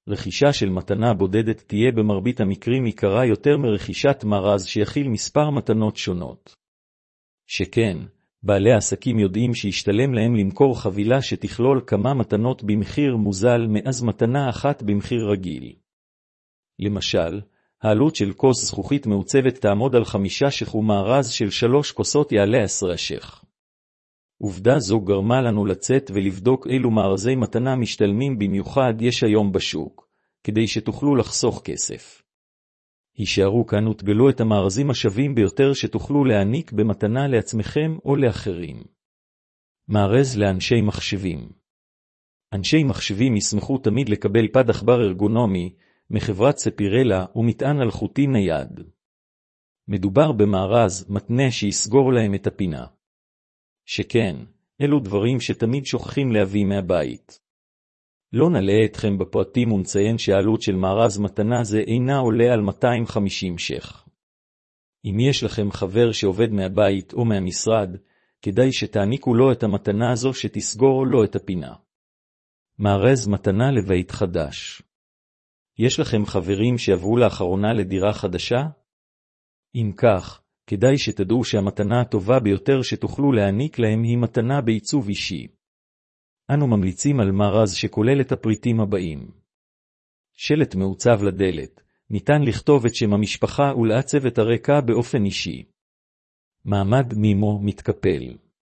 רכישה של מתנה בודדת תהיה במרבית המקרים יקרה יותר מרכישת מארז שיכיל מספר מתנות שונות. שכן, בעלי העסקים יודעים שישתלם להם למכור חבילה שתכלול כמה מתנות במחיר מוזל מאז מתנה אחת במחיר רגיל. למשל, העלות של כוס זכוכית מעוצבת תעמוד על 5 ש"ח ומארז של 3 כוסות יעלה 10 ש"ח. עובדה זו גרמה לנו לצאת ולבדוק אילו מארזי מתנה משתלמים במיוחד יש היום בשוק, כדי שתוכלו לחסוך כסף. הישארו כאן ותגלו את המארזים השווים ביותר שתוכלו להעניק במתנה לעצמכם או לאחרים. מארז לאנשי מחשבים. אנשי מחשבים ישמחו תמיד לקבל פד עכבר ארגונומי מחברת ספירלה ומטען אלחוטי נייד. מדובר במארז מתנה שיסגור להם את הפינה. שכן, אלו דברים שתמיד שוכחים להביא מהבית. לא נלאה אתכם בפרטים ונציין שהעלות של מארז מתנה זה אינה עולה על 250 ש"ח. אם יש לכם חבר שעובד מהבית או מהמשרד, כדאי שתעניקו לו את המתנה הזו שתסגור לו את הפינה. מארז מתנה לבית חדש. יש לכם חברים שעברו לאחרונה לדירה חדשה? אם כך, כדאי שתדעו שהמתנה הטובה ביותר שתוכלו להעניק להם היא מתנה בעיצוב אישי. אנו ממליצים על מארז שכולל את הפריטים הבאים. שלט מעוצב לדלת, ניתן לכתוב את שם המשפחה ולעצב את הרקע באופן אישי. מעמד מימו מתקפל.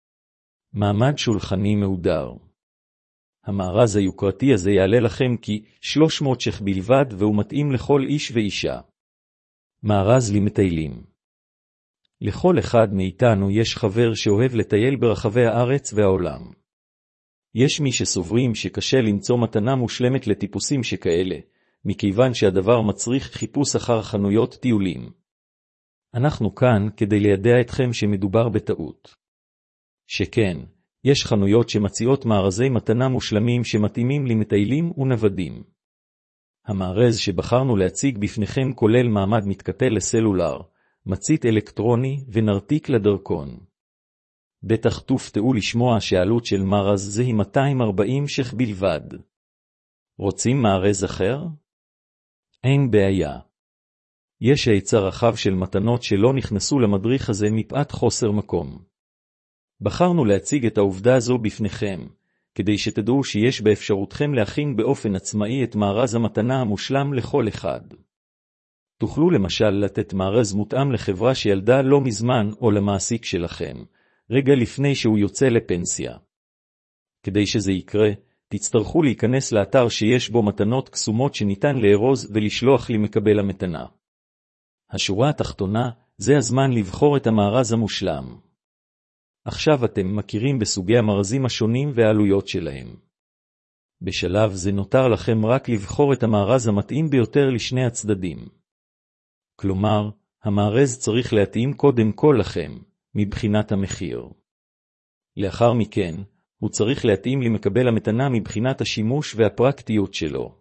מעמד שולחני מהודר. המארז היוקרתי הזה יעלה לכם כ-300 ש"ח בלבד והוא מתאים לכל איש ואישה. מארז למטיילים. לכל אחד מאיתנו יש חבר שאוהב לטייל ברחבי הארץ והעולם. יש מי שסוברים שקשה למצוא מתנה מושלמת לטיפוסים שכאלה, מכיוון שהדבר מצריך חיפוש אחר חנויות טיולים. אנחנו כאן כדי לידע אתכם שמדובר בטעות. שכן, יש חנויות שמציעות מארזי מתנה מושלמים שמתאימים למטיילים ונוודים. המארז שבחרנו להציג בפניכם כולל מעמד מתקפל לסלולר, מצית אלקטרוני ונרתיק לדרכון. בטח תופתעו לשמוע שהעלות של מארז זה היא 240 ש"ח בלבד. רוצים מארז אחר? אין בעיה. יש היצע רחב של מתנות שלא נכנסו למדריך הזה מפאת חוסר מקום. בחרנו להציג את העובדה הזו בפניכם, כדי שתדעו שיש באפשרותכם להכין באופן עצמאי את מארז המתנה המושלם לכל אחד. תוכלו למשל לתת מארז מותאם לחברה שילדה לא מזמן או למעסיק שלכם, רגע לפני שהוא יוצא לפנסיה. כדי שזה יקרה, תצטרכו להיכנס לאתר שיש בו מתנות קסומות שניתן לארוז ולשלוח למקבל המתנה. השורה התחתונה, זה הזמן לבחור את המארז המושלם. עכשיו אתם מכירים בסוגי המארזים השונים והעלויות שלהם. בשלב זה נותר לכם רק לבחור את המארז המתאים ביותר לשני הצדדים. כלומר, המארז צריך להתאים קודם כל לכם, מבחינת המחיר. לאחר מכן, הוא צריך להתאים למקבל המתנה מבחינת השימוש והפרקטיות שלו.